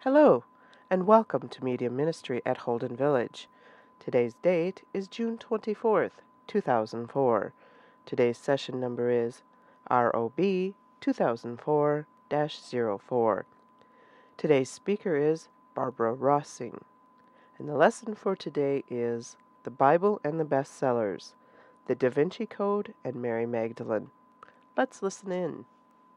Hello, and welcome to Media Ministry at Holden Village. Today's date is June 24th, 2004. Today's session number is ROB 2004-04. Today's speaker is Barbara Rossing, and the lesson for today is The Bible and the Bestsellers, The Da Vinci Code, and Mary Magdalene. Let's listen in.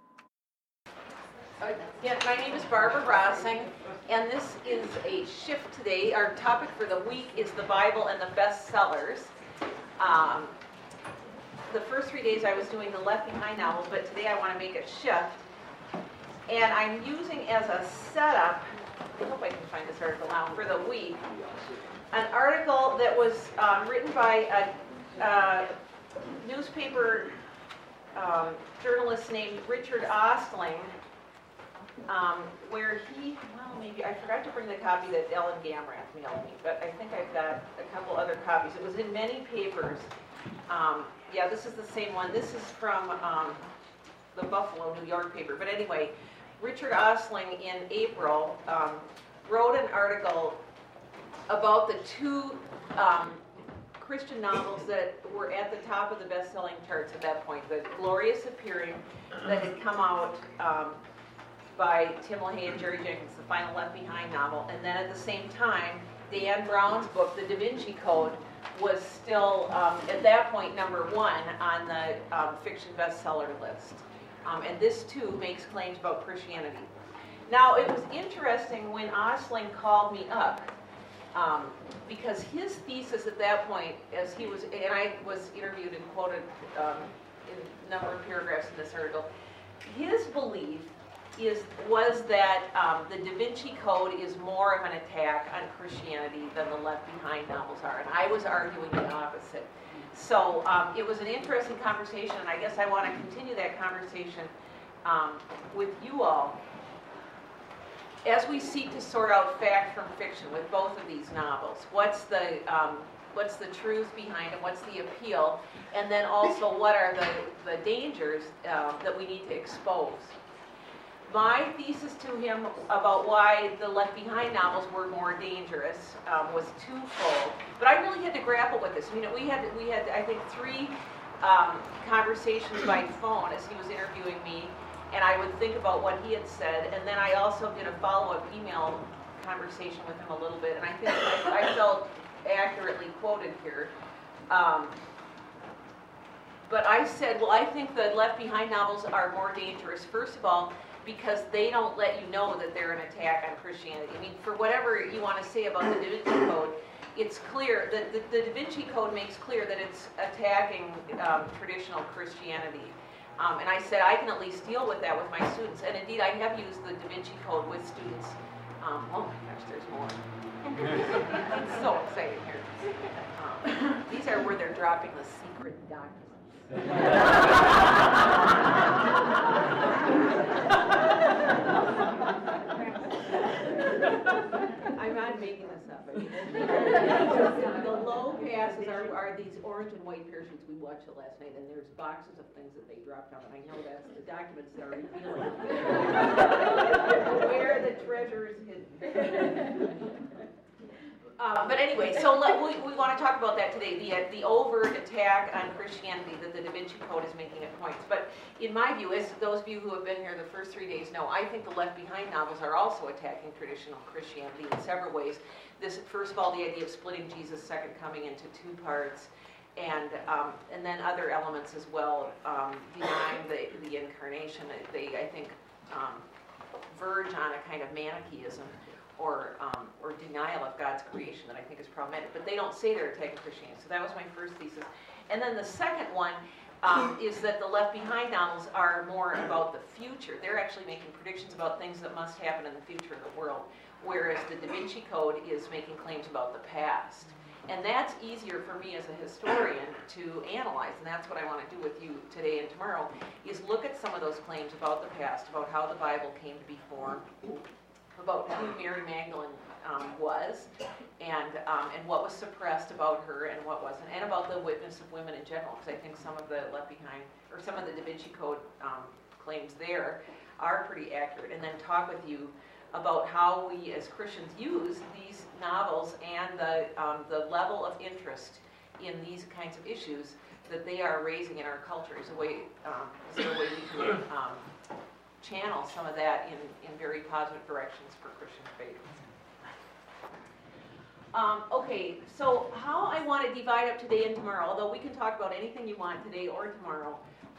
Again, my name is Barbara Rossing, and this is a shift today. Our topic for the week is the Bible and the bestsellers. The first 3 days I was doing the Left Behind novels, but today I want to make a shift. And I'm using as a setup, I hope I can find this article now, for the week, an article that was written by a newspaper journalist named Richard Ostling, where maybe I forgot to bring the copy that Ellen Gamrath mailed me, but I think I've got a couple other copies. It was in many papers. This is the same one. This is from the Buffalo, New York paper. But anyway, Richard Ostling in April wrote an article about the two Christian novels that were at the top of the best-selling charts at that point. The Glorious Appearing that had come out by Tim LaHaye and Jerry Jenkins, the final Left Behind novel, and then at the same time, Dan Brown's book, The Da Vinci Code, was still, at that point, number one on the fiction bestseller list. And this, too, makes claims about Christianity. Now, it was interesting when Ostling called me up, because his thesis at that point, and I was interviewed and quoted in a number of paragraphs in this article, his belief was that the Da Vinci Code is more of an attack on Christianity than the Left Behind novels are, and I was arguing the opposite. So it was an interesting conversation, and I guess I want to continue that conversation with you all as we seek to sort out fact from fiction with both of these novels. What's the truth behind it? What's the appeal? And then also, what are the dangers that we need to expose? My thesis to him about why the Left Behind novels were more dangerous was twofold, but I really had to grapple with this. We had I think 3 conversations by phone as he was interviewing me, and I would think about what he had said, and then I also did a follow-up email conversation with him a little bit, and I think I felt accurately quoted here. But I said, well, I think the Left Behind novels are more dangerous, first of all, because they don't let you know that they're an attack on Christianity. I mean, for whatever you want to say about the Da Vinci Code, it's clear that the Da Vinci Code makes clear that it's attacking traditional Christianity. And I said I can at least deal with that with my students. And indeed, I have used the Da Vinci Code with students. Oh my gosh, there's more. It's so exciting here. These are where they're dropping the secret documents. I'm not making this up. The low passes are these orange and white parachutes. We watched it last night, and there's boxes of things that they dropped down, and I know that's the documents that are revealing where the treasure is hidden. But anyway, so we want to talk about that today, the overt attack on Christianity that the Da Vinci Code is making at points. But in my view, as those of you who have been here the first 3 days know, I think the Left Behind novels are also attacking traditional Christianity in several ways. First of all, the idea of splitting Jesus' second coming into 2 parts, and then other elements as well, denying the incarnation. They, I think, verge on a kind of Manichaeism or denial of God's creation that I think is problematic. But they don't say they're attacking Christianity. So that was my first thesis. And then the second one is that the Left Behind novels are more about the future. They're actually making predictions about things that must happen in the future of the world, whereas the Da Vinci Code is making claims about the past. And that's easier for me as a historian to analyze, and that's what I want to do with you today and tomorrow, is look at some of those claims about the past, about how the Bible came to be formed, about who Mary Magdalene was, and what was suppressed about her and what wasn't, and about the witness of women in general, because I think some of the Left Behind, or some of the Da Vinci Code claims there are pretty accurate, and then talk with you about how we as Christians use these novels and the level of interest in these kinds of issues that they are raising in our culture is a way we can channel some of that in very positive directions for Christian faith. Okay, so how I want to divide up today and tomorrow, although we can talk about anything you want today or tomorrow,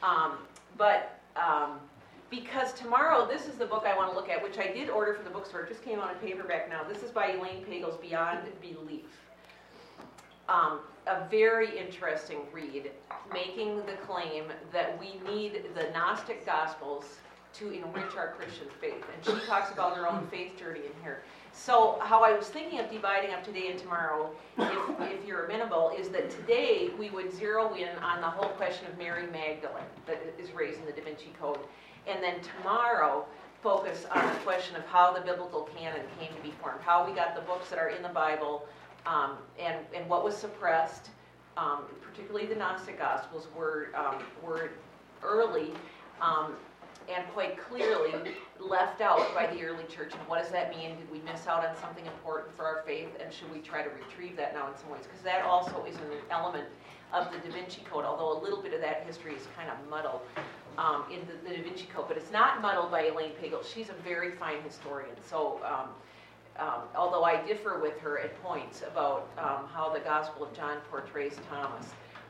because tomorrow, this is the book I want to look at, which I did order for the bookstore. It just came out in paperback now. This is by Elaine Pagels, Beyond Belief. A very interesting read, making the claim that we need the Gnostic Gospels to enrich our Christian faith. And she talks about her own faith journey in here. So how I was thinking of dividing up today and tomorrow, if you're amenable, is that today we would zero in on the whole question of Mary Magdalene that is raised in the Da Vinci Code. And then tomorrow, focus on the question of how the biblical canon came to be formed, how we got the books that are in the Bible, and what was suppressed, particularly the Gnostic Gospels, were early and quite clearly left out by the early church. And what does that mean? Did we miss out on something important for our faith? And should we try to retrieve that now in some ways? Because that also is an element of the Da Vinci Code, although a little bit of that history is kind of muddled in the Da Vinci Code. But it's not muddled by Elaine Pagels. She's a very fine historian. So although I differ with her at points about how the Gospel of John portrays Thomas,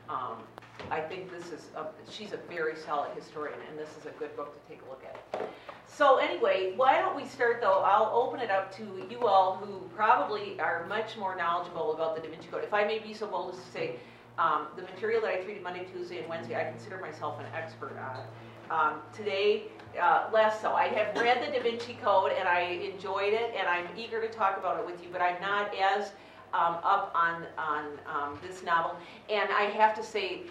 I think she's a very solid historian, and this is a good book to take a look at. So anyway, why don't we start, though? I'll open it up to you all who probably are much more knowledgeable about the Da Vinci Code. If I may be so bold as to say, the material that I treated Monday, Tuesday, and Wednesday, I consider myself an expert on. Today, less so. I have read the Da Vinci Code, and I enjoyed it, and I'm eager to talk about it with you, but I'm not as up on this novel. And I have to say,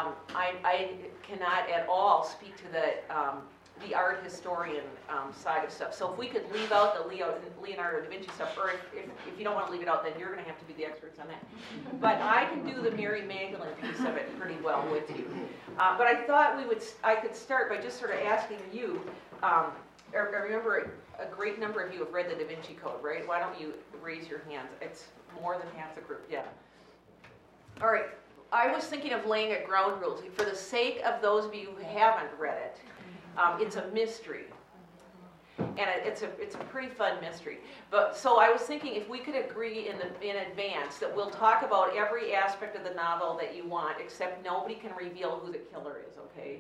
I cannot at all speak to the art historian side of stuff. So if we could leave out the Leonardo da Vinci stuff, or if you don't want to leave it out, then you're going to have to be the experts on that. But I can do the Mary Magdalene piece of it pretty well with you. But I thought I could start by just sort of asking you, I remember a great number of you have read the Da Vinci Code, right? Why don't you raise your hands? It's more than half the group, yeah. All right, I was thinking of laying a ground rules. For the sake of those of you who haven't read it, it's a mystery. And it's a pretty fun mystery. But so I was thinking if we could agree in advance that we'll talk about every aspect of the novel that you want, except nobody can reveal who the killer is, okay?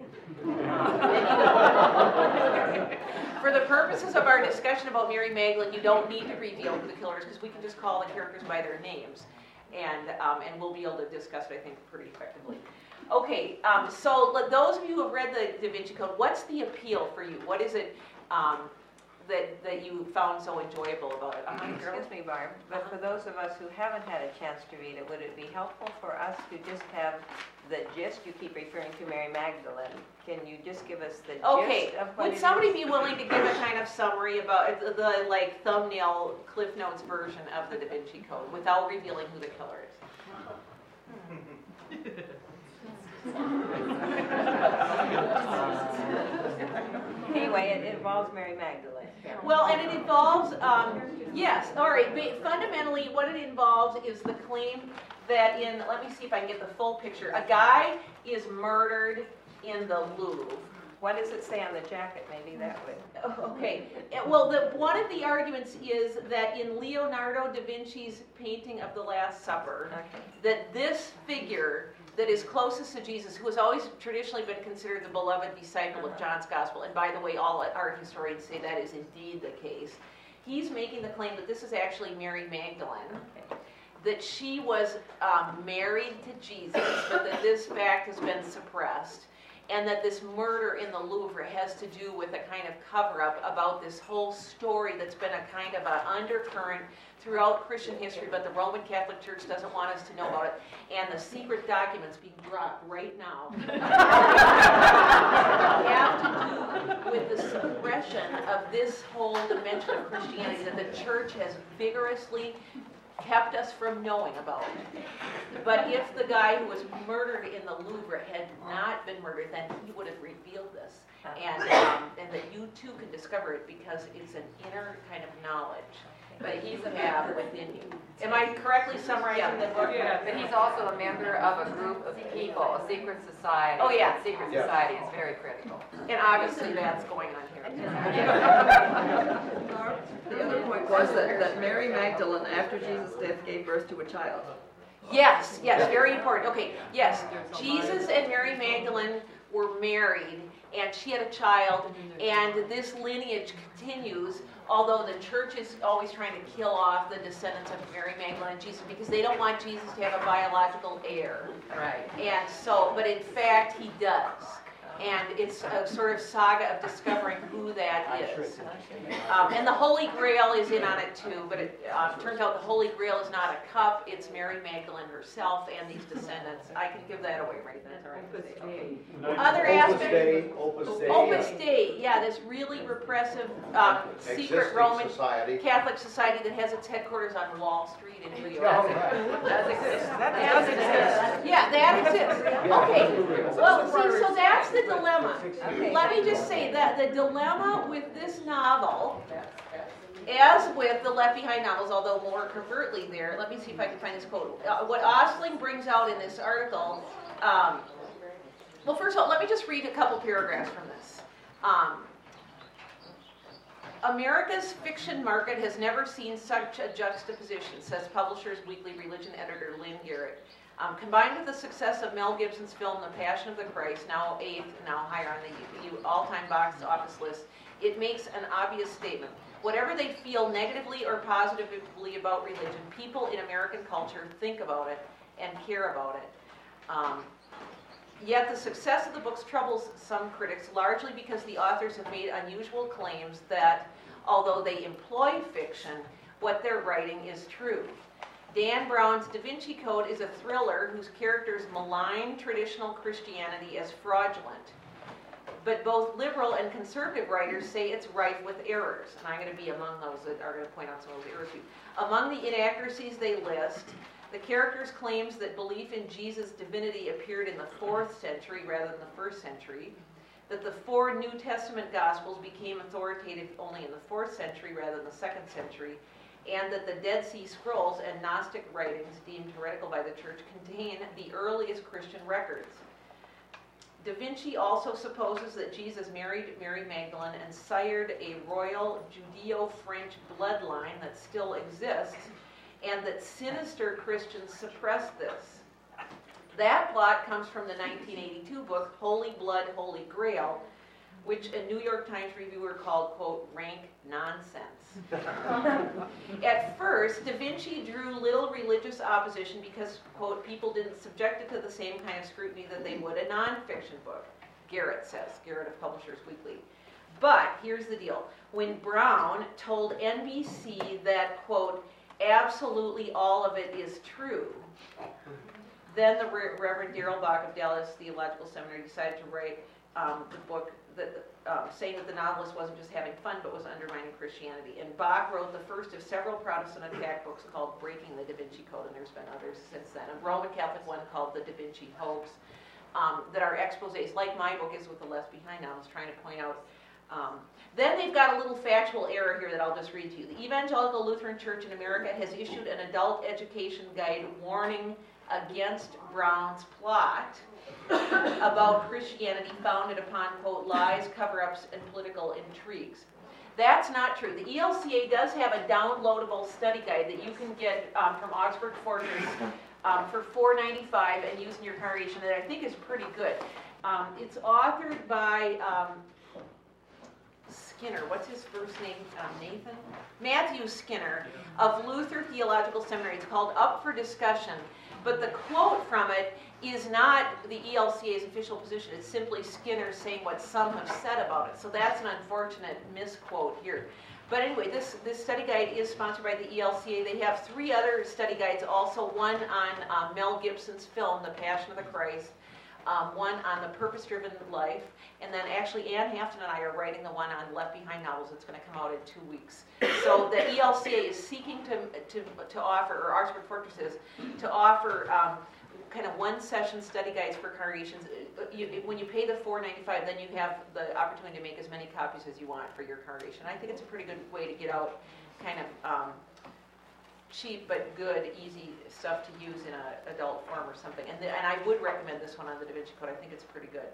For the purposes of our discussion about Mary Magdalene, you don't need to reveal who the killer is because we can just call the characters by their names. And we'll be able to discuss it, I think, pretty effectively. Okay, so those of you who have read the Da Vinci Code, what's the appeal for you? What is it that you found so enjoyable about it? Excuse me, Barb, but for those of us who haven't had a chance to read it, would it be helpful for us to just have the gist? You keep referring to Mary Magdalene. Can you just give us the gist of what would somebody be willing to give a kind of summary about the like thumbnail Cliff Notes version of the Da Vinci Code without revealing who the killer is? Anyway, it involves Mary Magdalene. Well, and it involves, yes, all right, but fundamentally what it involves is the claim that let me see if I can get the full picture, a guy is murdered in the Louvre. What does it say on the jacket? Maybe that would... Okay, well, one of the arguments is that in Leonardo da Vinci's painting of the Last Supper, that this figure that is closest to Jesus, who has always traditionally been considered the beloved disciple of John's Gospel, and by the way, all art historians say that is indeed the case, he's making the claim that this is actually Mary Magdalene, that she was married to Jesus, but that this fact has been suppressed, and that this murder in the Louvre has to do with a kind of cover-up about this whole story that's been a kind of an undercurrent throughout Christian history, but the Roman Catholic Church doesn't want us to know about it, and the secret documents being dropped right now have to do with the suppression of this whole dimension of Christianity that the Church has vigorously kept us from knowing about it. But if the guy who was murdered in the Louvre had not been murdered, then he would have revealed this. And that you too can discover it because it's an inner kind of knowledge that you have within you. Am I correctly summarizing the book? Yeah, but he's also a member of a group of people, a secret society. Oh, yeah. That secret society is very critical. And obviously that's going on here. The other point was that Mary Magdalene, after Jesus' death, gave birth to a child. Yes, very important. Okay, yes, Jesus and Mary Magdalene were married, and she had a child, and this lineage continues, although the church is always trying to kill off the descendants of Mary Magdalene and Jesus because they don't want Jesus to have a biological heir. Right. And so, but in fact, he does. And it's a sort of saga of discovering who that is. And the Holy Grail is in on it too, but it turns out the Holy Grail is not a cup, it's Mary Magdalene herself and these descendants. I can give that away right now. Other aspects. Opus Dei, yeah, this really repressive secret Roman society. Catholic society that has its headquarters on Wall Street in New York. Does exist. That does exist. Yeah, that exists. Okay. Well, see, so that's the dilemma. Let me just say that the dilemma with this novel, as with the Left Behind novels, although more covertly there, let me see if I can find this quote. What Ostling brings out in this article, well, first of all, let me just read a couple paragraphs from this. America's fiction market has never seen such a juxtaposition, says Publishers Weekly religion editor Lynn Garrett. Combined with the success of Mel Gibson's film The Passion of the Christ, now 8th, now higher on the all-time box office list, it makes an obvious statement. Whatever they feel negatively or positively about religion, people in American culture think about it and care about it. Yet the success of the books troubles some critics, largely because the authors have made unusual claims that, although they employ fiction, what they're writing is true. Dan Brown's Da Vinci Code is a thriller whose characters malign traditional Christianity as fraudulent. But both liberal and conservative writers say it's rife with errors, and I'm going to be among those that are going to point out some of those errors. Among the inaccuracies they list, the characters' claims that belief in Jesus' divinity appeared in the 4th century rather than the 1st century, that the 4 New Testament Gospels became authoritative only in the 4th century rather than the 2nd century, and that the Dead Sea Scrolls and Gnostic writings deemed heretical by the church contain the earliest Christian records. Da Vinci also supposes that Jesus married Mary Magdalene and sired a royal Judeo-French bloodline that still exists, and that sinister Christians suppressed this. That plot comes from the 1982 book Holy Blood, Holy Grail, which a New York Times reviewer called, quote, rank nonsense. At first, Da Vinci drew little religious opposition because, quote, people didn't subject it to the same kind of scrutiny that they would a nonfiction book, Garrett says, Garrett of Publishers Weekly. But here's the deal. When Brown told NBC that, quote, absolutely all of it is true, then the Reverend Darrell Bach of Dallas Theological Seminary decided to write the book saying that the novelist wasn't just having fun but was undermining Christianity. And Bach wrote the first of several Protestant attack books called Breaking the Da Vinci Code, and there's been others since then. A Roman Catholic one called The Da Vinci Hoax that are exposés, like my book is with the Left Behind novels, trying to point out. Then they've got a little factual error here that I'll just read to you. The Evangelical Lutheran Church in America has issued an adult education guide warning against Brown's plot about Christianity founded upon, quote, lies, cover-ups, and political intrigues. That's not true. The ELCA does have a downloadable study guide that you can get from Augsburg Fortress for $4.95 and use in your congregation that I think is pretty good. It's authored by Skinner. What's his first name? Nathan? Matthew Skinner of Luther Theological Seminary. It's called Up for Discussion. But the quote from it is not the ELCA's official position. It's simply Skinner saying what some have said about it. So that's an unfortunate misquote here. But anyway, this study guide is sponsored by the ELCA. They have 3 other study guides also, one on Mel Gibson's film, The Passion of the Christ, one on the purpose-driven life, and then actually Ann Hampton and I are writing the one on Left Behind novels. It's going to come out in 2 weeks. So the ELCA is seeking to offer, or Augsburg Fortress is, to offer kind of one-session study guides for congregations. When you pay the $4.95, then you have the opportunity to make as many copies as you want for your congregation. I think it's a pretty good way to get out kind of cheap but good, easy stuff to use in an adult form or something. And I would recommend this one on the Da Vinci Code. I think it's pretty good.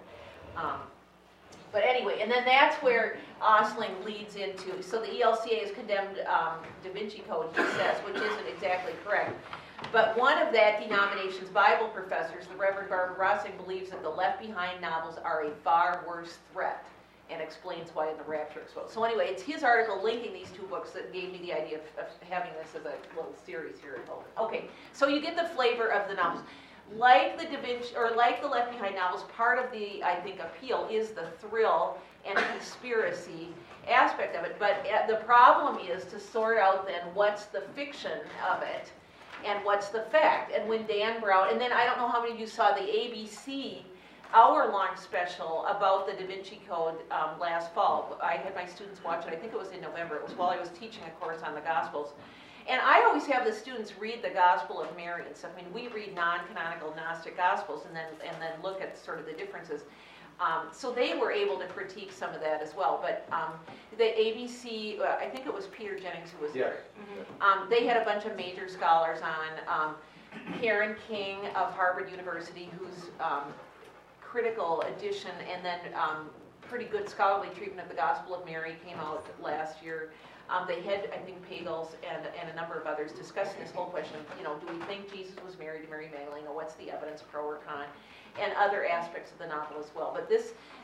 But anyway, and then that's where Osling leads into. So the ELCA has condemned Da Vinci Code, he says, which isn't exactly correct. But one of that denomination's Bible professors, the Reverend Barbara Rossing, believes that the Left Behind novels are a far worse threat, and explains why in the Rapture exposed. So anyway, it's his article linking these two books that gave me the idea of having this as a little series here at home. Okay, so you get the flavor of the novels. Like the Da Vinci, or like the Left Behind novels, part of the, I think, appeal is the thrill and conspiracy aspect of it. But the problem is to sort out then what's the fiction of it and what's the fact. And when Dan Brown, and then I don't know how many of you saw the ABC hour-long special about the Da Vinci Code last fall. I had my students watch it. I think it was in November. It was while I was teaching a course on the Gospels. And I always have the students read the Gospel of Mary and stuff. I mean, we read non-canonical Gnostic Gospels and then look at sort of the differences. So they were able to critique some of that as well. But the ABC, I think it was Peter Jennings who was there. They had a bunch of major scholars on. Karen King of Harvard University, who's critical edition, and then pretty good scholarly treatment of the Gospel of Mary came out last year. They had, I think, Pagels and a number of others discussing this whole question of, you know, do we think Jesus was married to Mary Magdalene, or what's the evidence, pro or con, and other aspects of the novel as well. But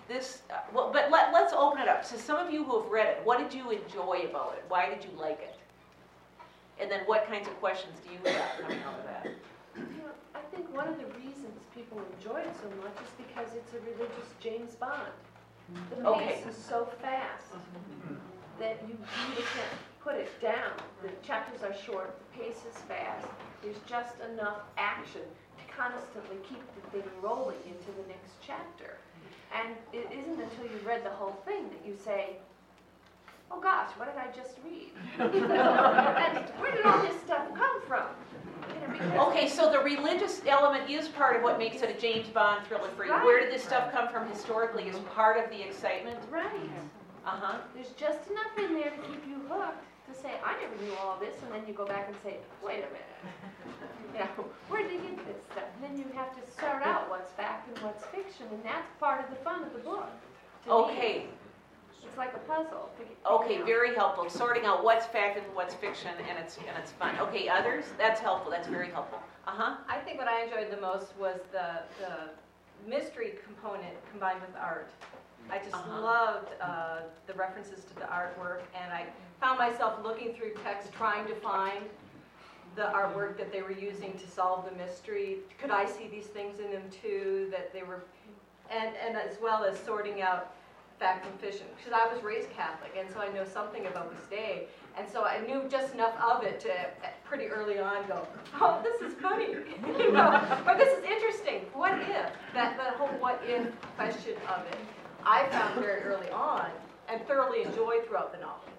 let's open it up. So some of you who have read it, what did you enjoy about it? Why did you like it? And then what kinds of questions do you have coming out of that? You know, I think one of the reasons people enjoy it so much is because it's a religious James Bond. The pace is so fast that you really can't put it down. The chapters are short, the pace is fast. There's just enough action to constantly keep the thing rolling into the next chapter. And it isn't until you read the whole thing that you say, oh gosh, what did I just read? And where did all this stuff come from? Okay, so the religious element is part of what makes it a James Bond thriller for you. Right. Where did this stuff come from historically is part of the excitement? Right. Uh-huh. There's just enough in there to keep you hooked to say, I never knew all this, and then you go back and say, wait a minute. You know, where did they get this stuff? And then you have to sort out what's fact and what's fiction, and that's part of the fun of the book. Okay. It's like a puzzle. Okay, very helpful. Sorting out what's fact and what's fiction, and it's fun. Okay, others? That's helpful. That's very helpful. Uh-huh. I think what I enjoyed the most was the mystery component combined with art. I just loved the references to the artwork, and I found myself looking through text trying to find the artwork that they were using to solve the mystery. Could I see these things in them too, that they were, and as well as sorting out fact from fiction, because I was raised Catholic, and so I know something about this day, and so I knew just enough of it to pretty early on go, oh, this is funny, you know, or this is interesting. What if? That whole what if question of it, I found very early on and thoroughly enjoyed throughout the novel.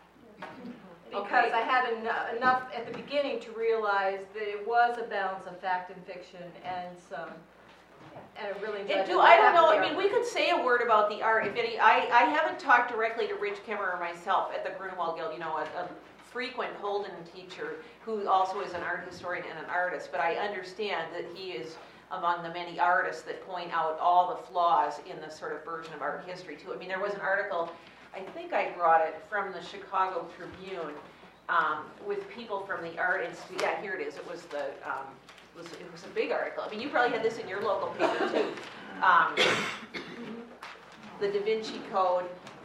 Because I had enough at the beginning to realize that it was a balance of fact and fiction, and I really enjoyed it. I don't know. I mean, we could say a word about the art. If any, I haven't talked directly to Rich Kemmerer myself at the Grunewald Guild. You know, a frequent Holden teacher who also is an art historian and an artist. But I understand that he is among the many artists that point out all the flaws in the sort of version of art history too. I mean, there was an article, I think I brought it from the Chicago Tribune, with people from the Art Institute. Yeah, here it is. It was it was a big article. I mean, you probably had this in your local paper too. The Da Vinci Code.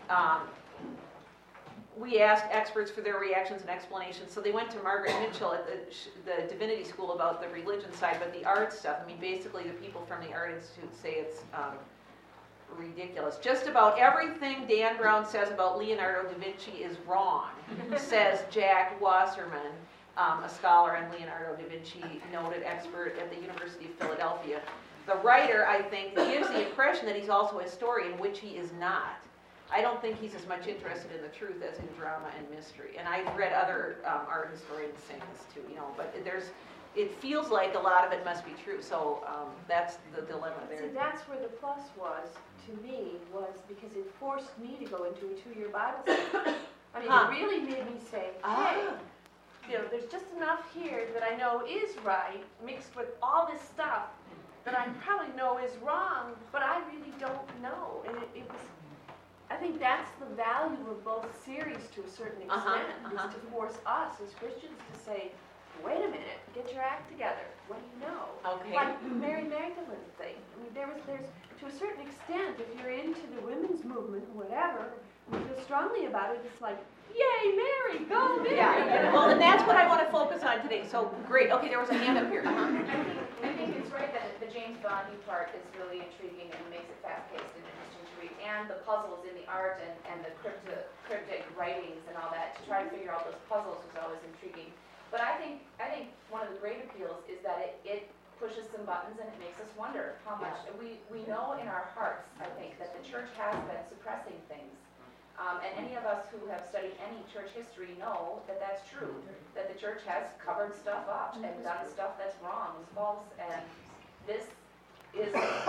We asked experts for their reactions and explanations. So they went to Margaret Mitchell at the Divinity School about the religion side, but the art stuff, I mean, basically the people from the Art Institute say it's ridiculous. Just about everything Dan Brown says about Leonardo da Vinci is wrong, says Jack Wasserman, a scholar and Leonardo da Vinci noted expert at the University of Philadelphia. The writer, I think, gives the impression that he's also a historian, which he is not. I don't think he's as much interested in the truth as in drama and mystery. And I've read other art historians saying this too, but it feels like a lot of it must be true. So that's the dilemma there. See, that's where the plus was, to me, was because it forced me to go into a 2-year Bible study. I mean, Huh. it really made me say, hey, Ah. there's just enough here that I know is right, mixed with all this stuff that I probably know is wrong, but I really don't know. And it was, I think that's the value of both series to a certain extent, is to force us as Christians to say, wait a minute, get your act together. What do you know? Okay. Like the Mary Magdalene thing. I mean, there's to a certain extent, if you're into the women's movement, whatever, and you feel strongly about it, it's like, yay, Mary, go Mary. Yeah. Well, and that's what I want to focus on today. So great. Okay, there was a hand up here. I think it's right that the James Bond part is really intriguing and makes it fast-paced and interesting to read, and the puzzles in the art and the cryptic writings and all that, to try to figure out those puzzles was always intriguing. But I think one of the great appeals is that it pushes some buttons and it makes us wonder how much, we know in our hearts, I think, that the church has been suppressing things. And any of us who have studied any church history know that that's true, that the church has covered stuff up and done stuff that's wrong, is false, and this is,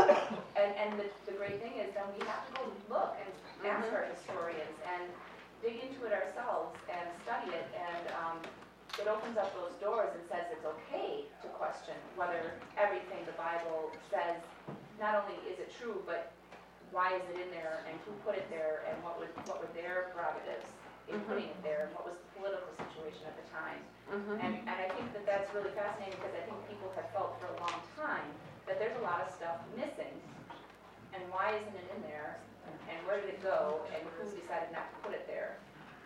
and the great thing is then we have to go look and ask our historians and dig into it ourselves and study it, and it opens up those doors and says it's okay to question whether everything the Bible says, not only is it true, but why is it in there, and who put it there, and what were their prerogatives in putting it there, and what was the political situation at the time. And I think that that's really fascinating, because I think people have felt for a long time that there's a lot of stuff missing, and why isn't it in there, and where did it go, and who decided not to put it there.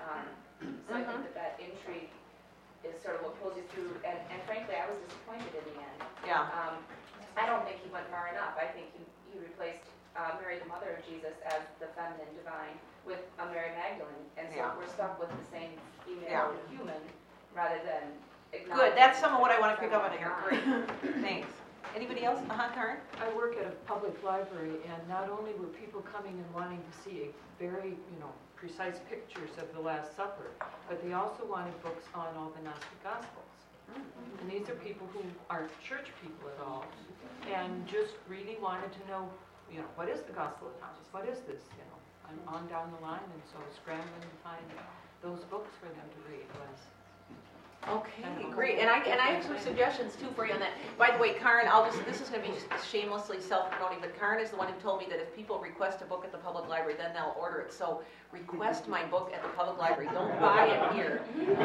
So I think that intrigue is sort of what pulls you through, and frankly, I was disappointed in the end. Yeah. I don't think he went far enough. I think he replaced Mary, the mother of Jesus, as the feminine divine with Mary Magdalene, and so we're stuck with the same female human rather than Good. That's some of what I want to pick up on here. Great. Thanks. Anybody else? Karen? I work at a public library, and not only were people coming and wanting to see very, precise pictures of the Last Supper, but they also wanted books on all the Gnostic Gospels. And these are people who aren't church people at all, and just really wanted to know, what is the Gospel of Thomas? What is this? I'm on down the line, and so scrambling to find those books for them to read was. Okay, great. And I have some suggestions too for you on that. By the way, Karen, this is going to be shamelessly self-promoting, but Karen is the one who told me that if people request a book at the public library, then they'll order it. So request my book at the public library. Don't buy it here.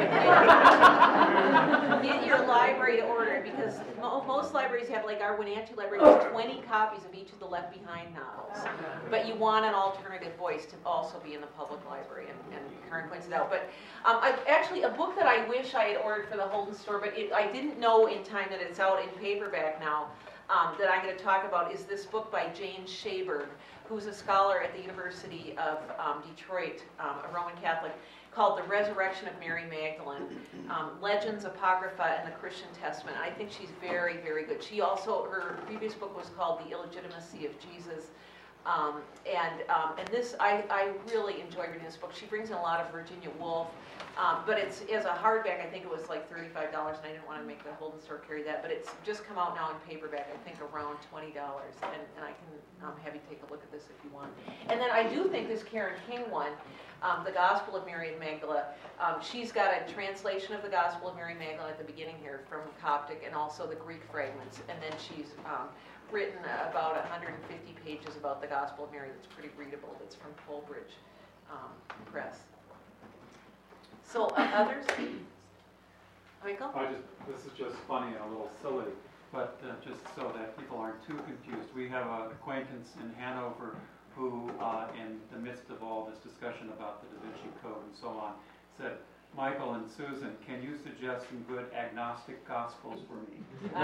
Get your library to order it, because most libraries have, like our Wenatchee Library, has 20 copies of each of the Left Behind novels. But you want an alternative voice to also be in the public library, and Karen points it out. But actually, a book that I wish I had ordered for the Holden store, but I didn't know in time that it's out in paperback now, that I'm going to talk about, is this book by Jane Shaberg, who's a scholar at the University of Detroit, a Roman Catholic, called The Resurrection of Mary Magdalene, Legends, Apocrypha, and the Christian Testament. I think she's very, very good. Her previous book was called The Illegitimacy of Jesus. And this, I really enjoy reading this book. She brings in a lot of Virginia Woolf, but it's as a hardback, I think it was like $35, and I didn't want to make the Holden store carry that, but it's just come out now in paperback, I think around $20, and I can have you take a look at this if you want. And then I do think this Karen King one, The Gospel of Mary Magdalene, she's got a translation of the Gospel of Mary Magdalene at the beginning here from Coptic, and also the Greek fragments, and then she's written about 150 pages about the Gospel of Mary that's pretty readable. That's from Polbridge Press. So others? Michael? This is just funny and a little silly, but just so that people aren't too confused, we have an acquaintance in Hanover who, in the midst of all this discussion about the Da Vinci Code and so on, said, Michael and Susan, can you suggest some good agnostic gospels for me?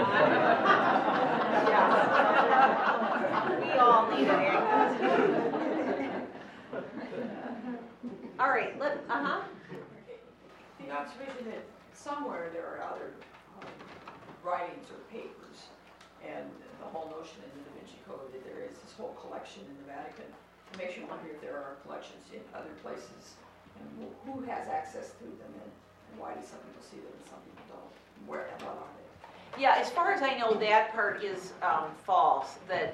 We all need an agnostic. All right, It's written that somewhere there are other writings or papers And the whole notion in the Da Vinci Code that there is this whole collection in the Vatican. It makes you wonder if there are collections in other places, and who has access to them, and why do some people see them and some people don't? Where and what are they? Yeah, as far as I know, that part is false. That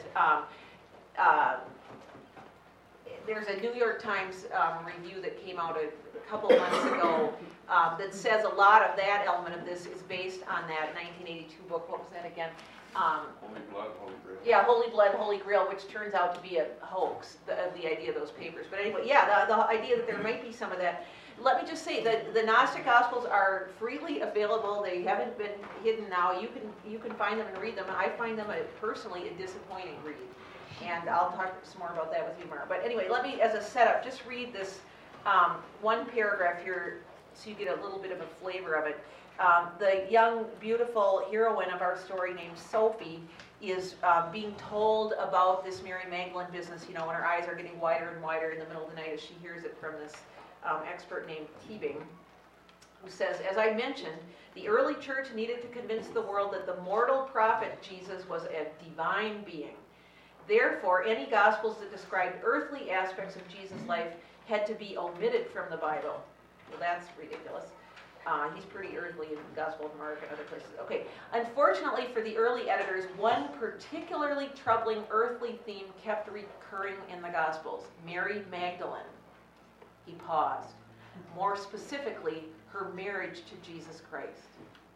there's a New York Times review that came out a couple of months ago that says a lot of that element of this is based on that 1982 book. What was that again? Holy Blood, Holy Grail. Yeah, Holy Blood, Holy Grail, which turns out to be a hoax, the idea of those papers. But anyway, yeah, the idea that there might be some of that. Let me just say that the Gnostic Gospels are freely available. They haven't been hidden now. You can find them and read them. I find them personally a disappointing read. And I'll talk some more about that with you tomorrow. But anyway, let me, as a setup, just read this one paragraph here so you get a little bit of a flavor of it. The young, beautiful heroine of our story named Sophie is being told about this Mary Magdalene business, you know, when her eyes are getting wider and wider in the middle of the night as she hears it from this expert named Teebing, who says, as I mentioned, the early church needed to convince the world that the mortal prophet Jesus was a divine being. Therefore, any gospels that described earthly aspects of Jesus' life had to be omitted from the Bible. Well, that's ridiculous. He's pretty earthly in the Gospel of Mark and other places. Okay, unfortunately for the early editors, one particularly troubling earthly theme kept recurring in the Gospels, Mary Magdalene. He paused. More specifically, her marriage to Jesus Christ.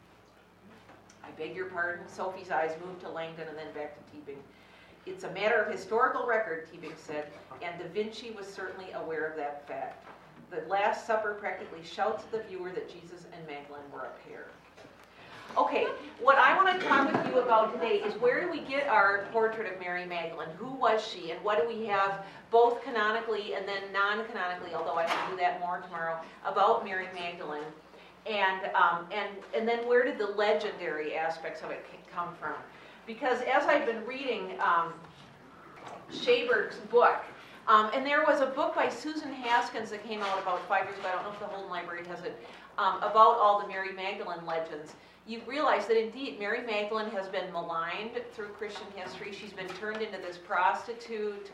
I beg your pardon, Sophie's eyes moved to Langdon and then back to Teebing. It's a matter of historical record, Teebing said, and Da Vinci was certainly aware of that fact. The Last Supper practically shouts to the viewer that Jesus and Magdalene were a pair. Okay, what I want to talk with you about today is where do we get our portrait of Mary Magdalene? Who was she, and what do we have both canonically and then non-canonically, although I will do that more tomorrow, about Mary Magdalene? And then where did the legendary aspects of it come from? Because as I've been reading Schaberg's book, and there was a book by Susan Haskins that came out about 5 years ago, I don't know if the Holden Library has it, about all the Mary Magdalene legends. You realize that indeed Mary Magdalene has been maligned through Christian history. She's been turned into this prostitute.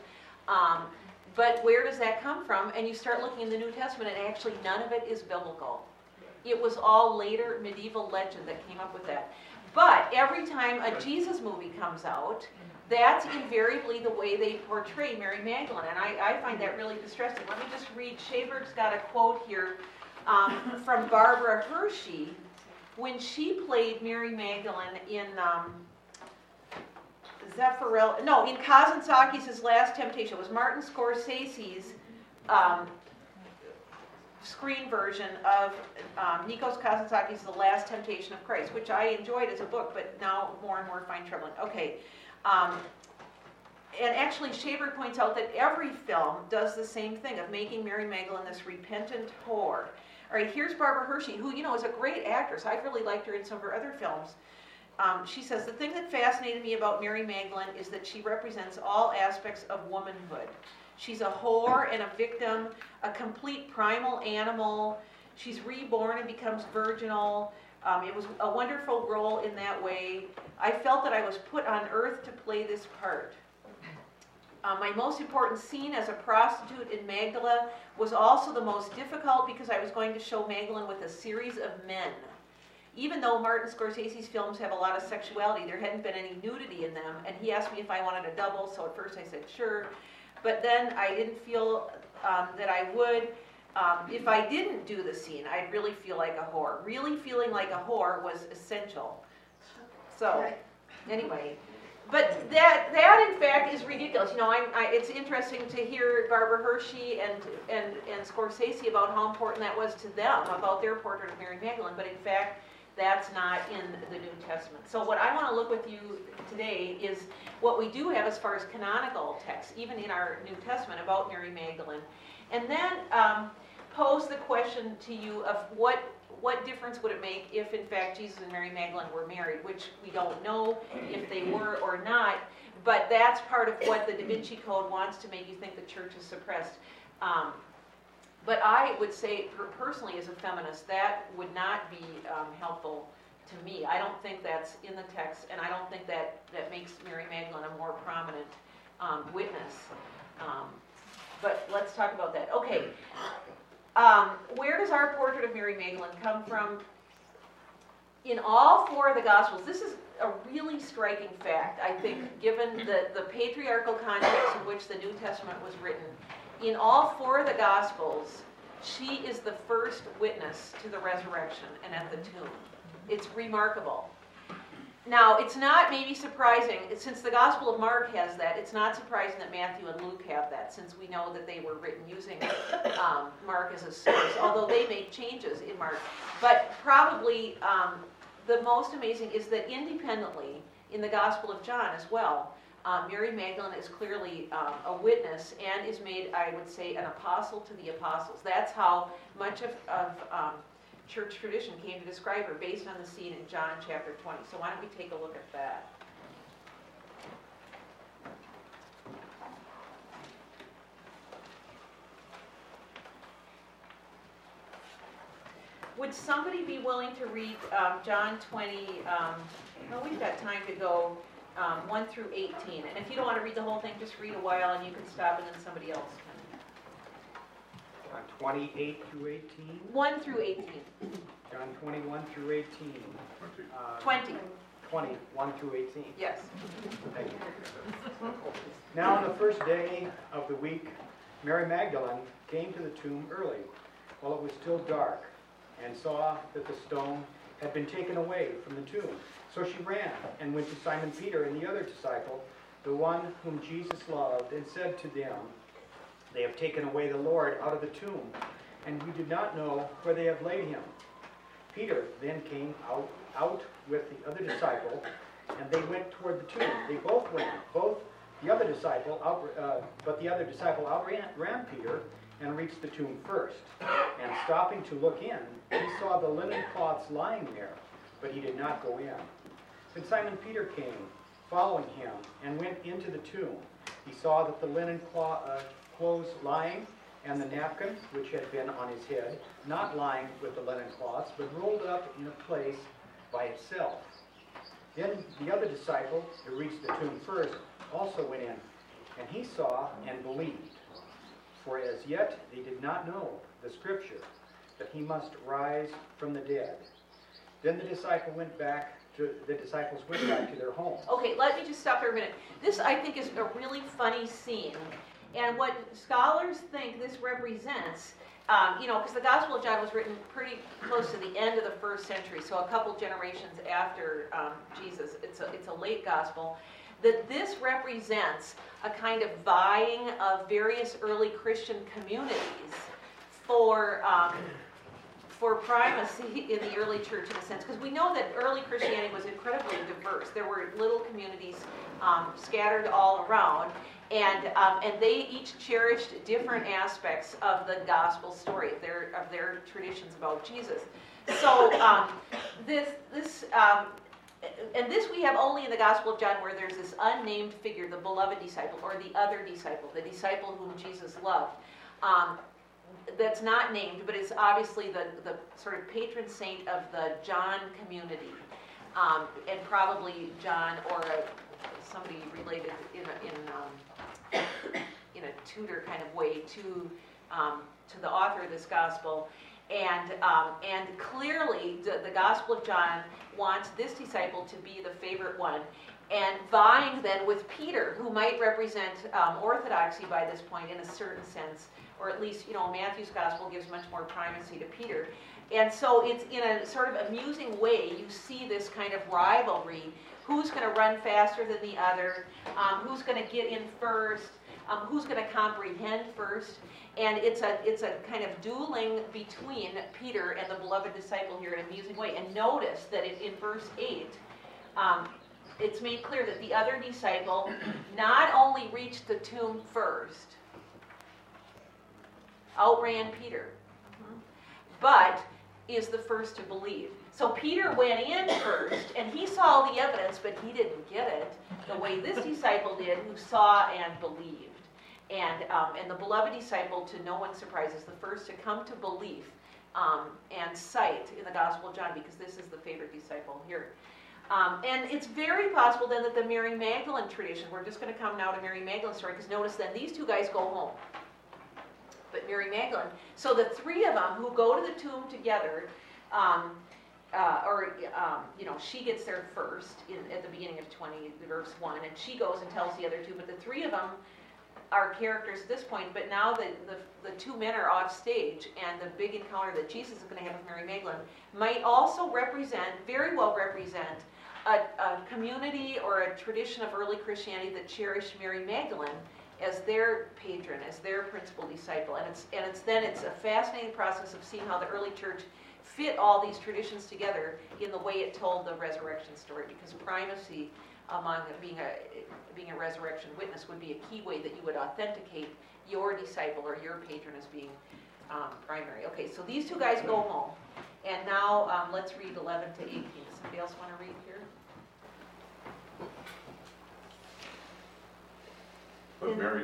But where does that come from? And you start looking in the New Testament, and actually none of it is biblical. It was all later medieval legend that came up with that. But every time a Jesus movie comes out, that's invariably the way they portray Mary Magdalene, and I find that really distressing. Let me just read, Schaberg's got a quote here from Barbara Hershey when she played Mary Magdalene in in Kazantzakis' Last Temptation. It was Martin Scorsese's screen version of Nikos Kazantzakis' The Last Temptation of Christ, which I enjoyed as a book, but now more and more find troubling. Okay. And actually, Schaberg points out that every film does the same thing of making Mary Magdalene this repentant whore. All right, here's Barbara Hershey, who, you know, is a great actress. I've really liked her in some of her other films. She says, the thing that fascinated me about Mary Magdalene is that she represents all aspects of womanhood. She's a whore and a victim, a complete primal animal. She's reborn and becomes virginal. It was a wonderful role in that way. I felt that I was put on earth to play this part. My most important scene as a prostitute in Magdala was also the most difficult because I was going to show Magdalene with a series of men. Even though Martin Scorsese's films have a lot of sexuality, there hadn't been any nudity in them, and he asked me if I wanted a double, so at first I said sure, but then I didn't feel that I would. If I didn't do the scene, I'd really feel like a whore. Really feeling like a whore was essential. So, anyway, but that in fact is ridiculous. You know, it's interesting to hear Barbara Hershey and Scorsese about how important that was to them, about their portrait of Mary Magdalene, but in fact, that's not in the New Testament. So what I want to look with you today is what we do have as far as canonical texts, even in our New Testament, about Mary Magdalene. And then pose the question to you of what difference would it make if, in fact, Jesus and Mary Magdalene were married, which we don't know if they were or not, but that's part of what the Da Vinci Code wants to make you think the church is suppressed. But I would say, personally, as a feminist, that would not be helpful to me. I don't think that's in the text, and I don't think that makes Mary Magdalene a more prominent witness. But let's talk about that. Okay, where does our portrait of Mary Magdalene come from? In all four of the Gospels, this is a really striking fact, I think, given the patriarchal context in which the New Testament was written. In all four of the Gospels, she is the first witness to the resurrection and at the tomb. It's remarkable. Now, it's not maybe surprising, since the Gospel of Mark has that, it's not surprising that Matthew and Luke have that, since we know that they were written using Mark as a source, although they make changes in Mark. But probably the most amazing is that independently, in the Gospel of John as well, Mary Magdalene is clearly a witness and is made, I would say, an apostle to the apostles. That's how much of church tradition came to describe her, based on the scene in John chapter 20. So why don't we take a look at that? Would somebody be willing to read John 20? No, we've got time to go 1 through 18. And if you don't want to read the whole thing, just read a while and you can stop and then somebody else can. 28 through 18? 1 through 18. John 21 through 18. 20. 21 through 18. Yes. Thank you. Now on the first day of the week, Mary Magdalene came to the tomb early, while it was still dark, and saw that the stone had been taken away from the tomb. So she ran and went to Simon Peter and the other disciple, the one whom Jesus loved, and said to them, "They have taken away the Lord out of the tomb, and we do not know where they have laid him." Peter then came out with the other disciple, and they went toward the tomb. They both ran, but the other disciple outran Peter and reached the tomb first. And stopping to look in, he saw the linen cloths lying there, but he did not go in. Then Simon Peter came, following him, and went into the tomb. He saw that the linen clothes lying, and the napkin, which had been on his head, not lying with the linen cloths, but rolled up in a place by itself. Then the other disciple, who reached the tomb first, also went in, and he saw and believed. For as yet they did not know the scripture, that he must rise from the dead. Then the disciples went back to their homes. Okay, let me just stop there a minute. This, I think, is a really funny scene. And what scholars think this represents, because the Gospel of John was written pretty close to the end of the first century, so a couple generations after Jesus. It's a late Gospel. That this represents a kind of vying of various early Christian communities for primacy in the early church, in a sense, because we know that early Christianity was incredibly diverse. There were little communities scattered all around, and they each cherished different aspects of the gospel story, of their traditions about Jesus. So this we have only in the Gospel of John, where there's this unnamed figure, the beloved disciple, or the other disciple, the disciple whom Jesus loved. That's not named, but it's obviously the sort of patron saint of the John community, and probably John or somebody related in a tutor kind of way to the author of this gospel. And clearly, the Gospel of John wants this disciple to be the favorite one, and vying then with Peter, who might represent orthodoxy by this point in a certain sense, or at least, Matthew's Gospel gives much more primacy to Peter. And so it's in a sort of amusing way, you see this kind of rivalry. Who's going to run faster than the other? Who's going to get in first? Who's going to comprehend first? And it's a kind of dueling between Peter and the beloved disciple here in an amusing way. And notice that in verse 8, it's made clear that the other disciple not only reached the tomb first, outran Peter, but is the first to believe. So Peter went in first, and he saw all the evidence, but he didn't get it the way this disciple did, who saw and believed. And the beloved disciple, to no one's surprise, is the first to come to belief and cite in the Gospel of John, because this is the favorite disciple here. And it's very possible then that the Mary Magdalene tradition, we're just going to come now to Mary Magdalene's story, because notice then these two guys go home. But Mary Magdalene, so the three of them who go to the tomb together, she gets there first at the beginning of 20, verse 1, and she goes and tells the other two, but the three of them are characters at this point, but now the two men are off stage, and the big encounter that Jesus is going to have with Mary Magdalene might also very well represent, a community or a tradition of early Christianity that cherished Mary Magdalene as their patron, as their principal disciple. And it's a fascinating process of seeing how the early church fit all these traditions together in the way it told the resurrection story, because primacy among being a resurrection witness would be a key way that you would authenticate your disciple or your patron as being primary. Okay, so these two guys go home, and now let's read 11 to 18. Does somebody else want to read here? But Mary,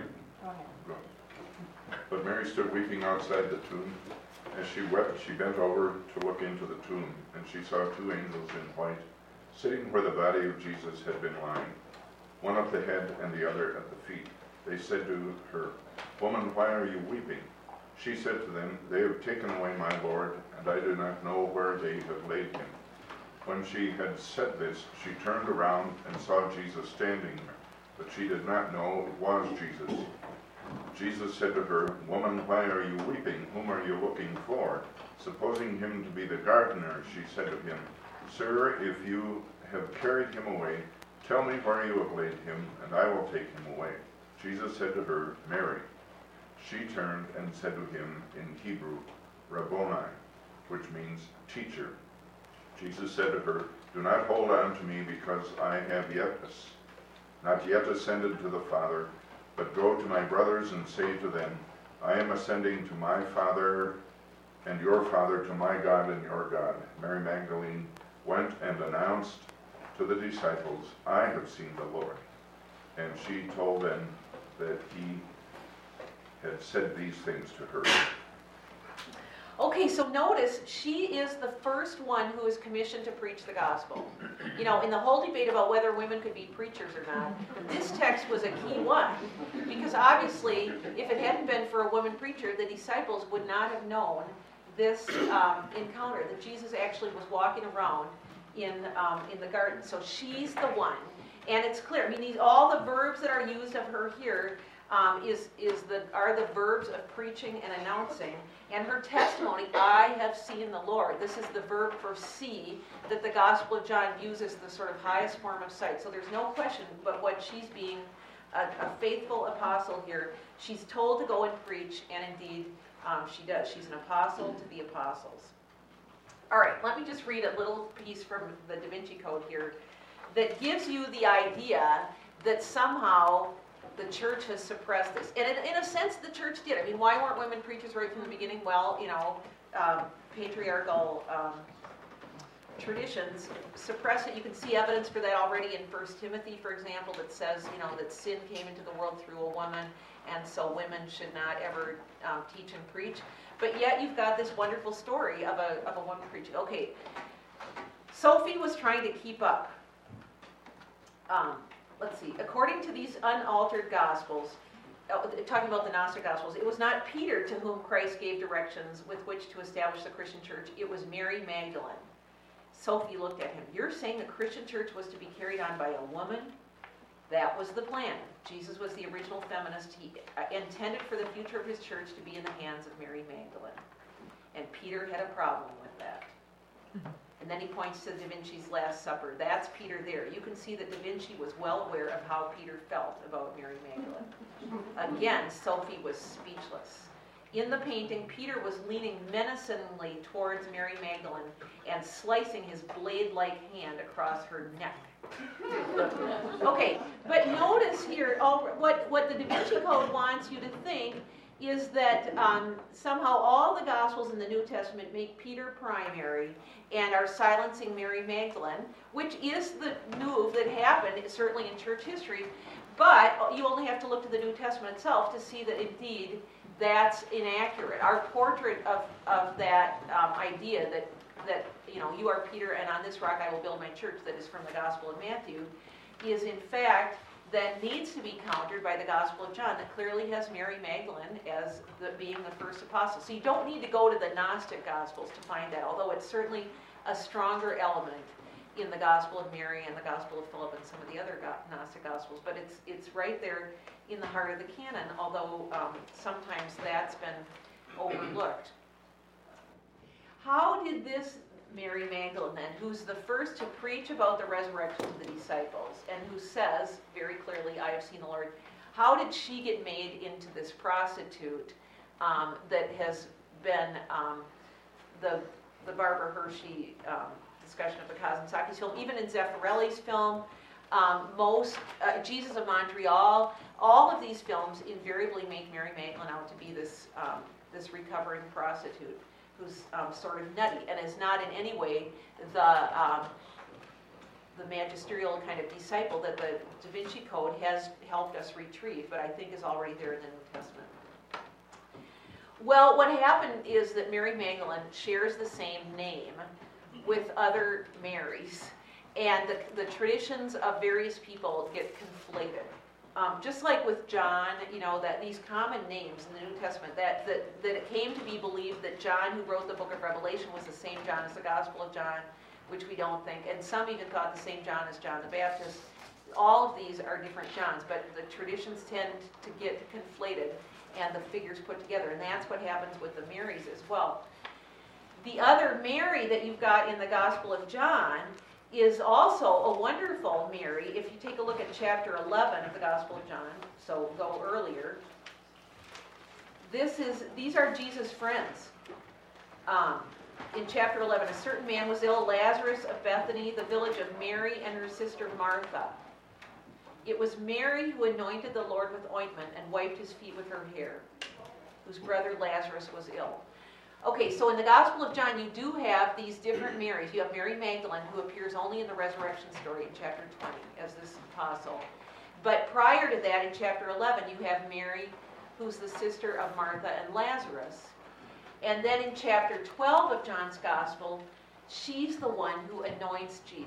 but Mary stood weeping outside the tomb. As she wept, she bent over to look into the tomb, and she saw two angels in white, sitting where the body of Jesus had been lying, one at the head and the other at the feet. They said to her, "Woman, why are you weeping?" She said to them, "They have taken away my Lord, and I do not know where they have laid him." When she had said this, she turned around and saw Jesus standing there, but she did not know it was Jesus. Jesus said to her, "Woman, why are you weeping? Whom are you looking for?" Supposing him to be the gardener, she said to him, "Sir, if you have carried him away, tell me where you have laid him, and I will take him away." Jesus said to her, "Mary." She turned and said to him in Hebrew, "Rabboni," which means teacher. Jesus said to her, "Do not hold on to me, because I have not yet ascended to the Father, but go to my brothers and say to them, I am ascending to my Father and your Father, to my God and your God." Mary Magdalene went and announced to the disciples, "I have seen the Lord." And she told them that he had said these things to her. Okay, so notice, she is the first one who is commissioned to preach the gospel. You know, in the whole debate about whether women could be preachers or not, this text was a key one. Because obviously, if it hadn't been for a woman preacher, the disciples would not have known this encounter, that Jesus actually was walking around in the garden. So she's the one. And it's clear, I mean, all the verbs that are used of her here are the verbs of preaching and announcing. And her testimony, "I have seen the Lord." This is the verb for see that the Gospel of John uses, the sort of highest form of sight. So there's no question but what she's being a faithful apostle here. She's told to go and preach, and indeed she does. She's an apostle to the apostles. All right, let me just read a little piece from the Da Vinci Code here that gives you the idea that somehow the church has suppressed this. And in a sense, the church did. I mean, why weren't women preachers right from the beginning? Well, patriarchal traditions suppress it. You can see evidence for that already in 1 Timothy, for example, that says, that sin came into the world through a woman, and so women should not ever teach and preach. But yet you've got this wonderful story of a woman preaching. Okay, Sophie was trying to keep up. Let's see, according to these unaltered Gospels, talking about the Gnostic Gospels, it was not Peter to whom Christ gave directions with which to establish the Christian church. It was Mary Magdalene. Sophie looked at him. "You're saying the Christian church was to be carried on by a woman?" That was the plan. Jesus was the original feminist. He intended for the future of his church to be in the hands of Mary Magdalene. And Peter had a problem with that. And then he points to Da Vinci's Last Supper. That's Peter there. You can see that Da Vinci was well aware of how Peter felt about Mary Magdalene. Again, Sophie was speechless. In the painting, Peter was leaning menacingly towards Mary Magdalene and slicing his blade-like hand across her neck. Okay, but notice here, what the Da Vinci Code wants you to think is that somehow all the Gospels in the New Testament make Peter primary and are silencing Mary Magdalene, which is the move that happened, certainly in church history, but you only have to look to the New Testament itself to see that indeed that's inaccurate. Our portrait of that idea that, you know, you are Peter and on this rock I will build my church, that is from the Gospel of Matthew, is in fact that needs to be countered by the Gospel of John, that clearly has Mary Magdalene as being the first apostle. So you don't need to go to the Gnostic Gospels to find that, although it's certainly a stronger element in the Gospel of Mary and the Gospel of Philip and some of the other Gnostic Gospels. But it's right there in the heart of the canon, although sometimes that's been overlooked. How did this Mary Magdalene then, who's the first to preach about the resurrection to the disciples and who says very clearly, I have seen the Lord, how did she get made into this prostitute that has been the Barbara Hershey discussion of the Kazantzakis film, even in Zeffirelli's film, Jesus of Montreal, all of these films invariably make Mary Magdalene out to be this recovering prostitute who's sort of nutty and is not in any way the magisterial kind of disciple that the Da Vinci Code has helped us retrieve, but I think is already there in the New Testament. Well, what happened is that Mary Magdalene shares the same name with other Marys, and the traditions of various people get conflated. Just like with John, you know, that these common names in the New Testament, that it came to be believed that John, who wrote the book of Revelation, was the same John as the Gospel of John, which we don't think, and some even thought the same John as John the Baptist. All of these are different Johns, but the traditions tend to get conflated and the figures put together, and that's what happens with the Marys as well. The other Mary that you've got in the Gospel of John is also a wonderful Mary. If you take a look at chapter 11 of the Gospel of John, so go earlier, these are Jesus' friends. In chapter 11, a certain man was ill, Lazarus of Bethany, the village of Mary and her sister Martha. It was Mary who anointed the Lord with ointment and wiped his feet with her hair, whose brother Lazarus was ill. Okay, so in the Gospel of John, you do have these different Marys. You have Mary Magdalene, who appears only in the resurrection story in chapter 20 as this apostle. But prior to that, in chapter 11, you have Mary, who's the sister of Martha and Lazarus. And then in chapter 12 of John's Gospel, she's the one who anoints Jesus.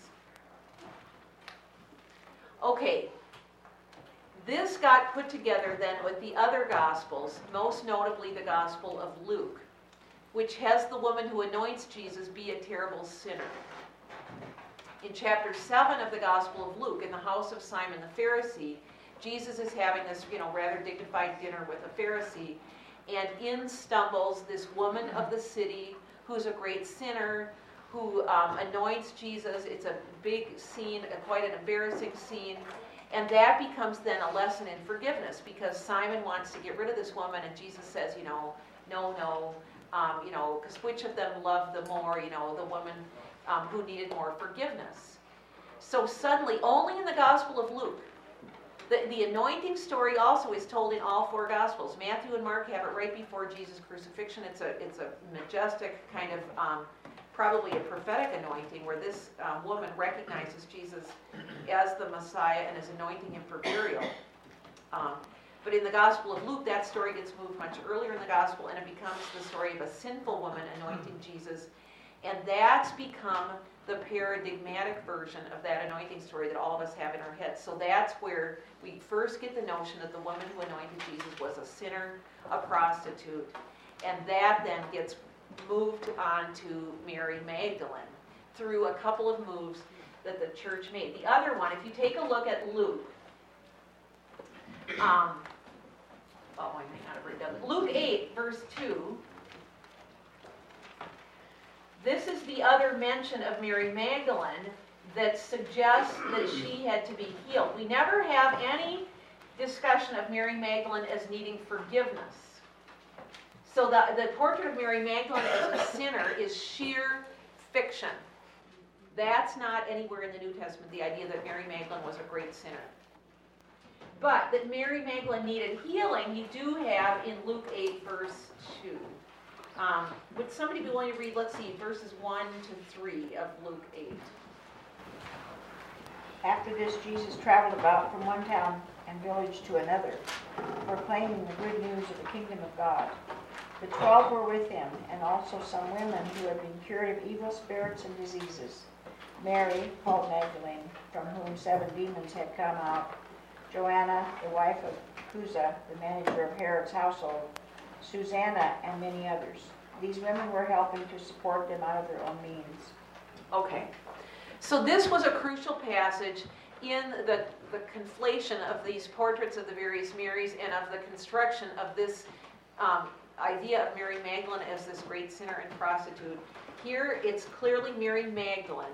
Okay, this got put together then with the other Gospels, most notably the Gospel of Luke, which has the woman who anoints Jesus be a terrible sinner. In chapter 7 of the Gospel of Luke, in the house of Simon the Pharisee, Jesus is having this, rather dignified dinner with a Pharisee, and in stumbles this woman of the city who's a great sinner, who anoints Jesus. It's a big scene, quite an embarrassing scene, and that becomes then a lesson in forgiveness, because Simon wants to get rid of this woman, and Jesus says, no, because which of them loved the more, the woman who needed more forgiveness. So suddenly, only in the Gospel of Luke, the anointing story also is told in all four Gospels. Matthew and Mark have it right before Jesus' crucifixion. It's a majestic kind of, probably a prophetic anointing, where this woman recognizes Jesus as the Messiah and is anointing him for burial. But in the Gospel of Luke, that story gets moved much earlier in the Gospel, and it becomes the story of a sinful woman anointing Jesus. And that's become the paradigmatic version of that anointing story that all of us have in our heads. So that's where we first get the notion that the woman who anointed Jesus was a sinner, a prostitute, and that then gets moved on to Mary Magdalene through a couple of moves that the church made. The other one, if you take a look at Luke, Luke 8, verse 2, this is the other mention of Mary Magdalene that suggests that she had to be healed. We never have any discussion of Mary Magdalene as needing forgiveness. So the portrait of Mary Magdalene as a sinner is sheer fiction. That's not anywhere in the New Testament, the idea that Mary Magdalene was a great sinner. But that Mary Magdalene needed healing, you do have in Luke 8, verse 2. Would somebody be willing to read, let's see, verses 1 to 3 of Luke 8? After this, Jesus traveled about from one town and village to another, proclaiming the good news of the kingdom of God. The 12 were with him, and also some women who had been cured of evil spirits and diseases. Mary, called Magdalene, from whom 7 demons had come out, Joanna, the wife of Chuza, the manager of Herod's household, Susanna, and many others. These women were helping to support them out of their own means. Okay. So this was a crucial passage in the conflation of these portraits of the various Marys and of the construction of this idea of Mary Magdalene as this great sinner and prostitute. Here it's clearly Mary Magdalene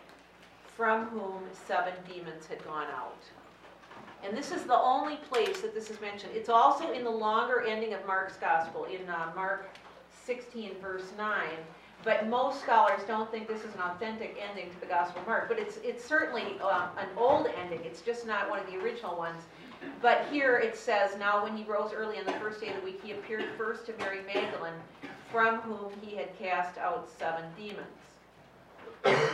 from whom 7 demons had gone out. And this is the only place that this is mentioned. It's also in the longer ending of Mark's Gospel, in Mark 16, verse 9. But most scholars don't think this is an authentic ending to the Gospel of Mark. But it's certainly an old ending. It's just not one of the original ones. But here it says, now when he rose early on the first day of the week, he appeared first to Mary Magdalene, from whom he had cast out 7 demons.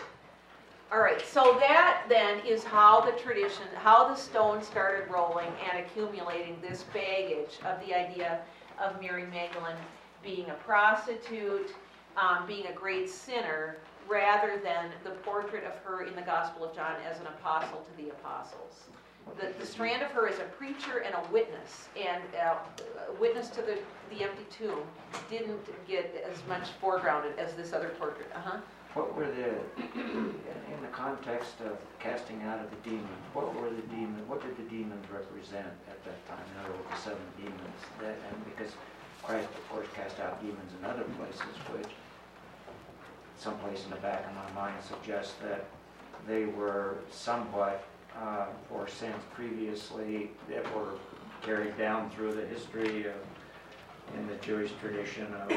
All right, so that then is how the tradition, how the stone started rolling and accumulating this baggage of the idea of Mary Magdalene being a prostitute, being a great sinner, rather than the portrait of her in the Gospel of John as an apostle to the apostles. The strand of her is a preacher and a witness, and a witness to the empty tomb didn't get as much foregrounded as this other portrait. What were in the context of casting out of the demons, what did the demons represent at that time? In other words, the 7 demons. And because Christ, of course, cast out demons in other places, which someplace in the back of my mind suggests that they were somewhat for sins previously that were carried down through the history of, in the Jewish tradition of,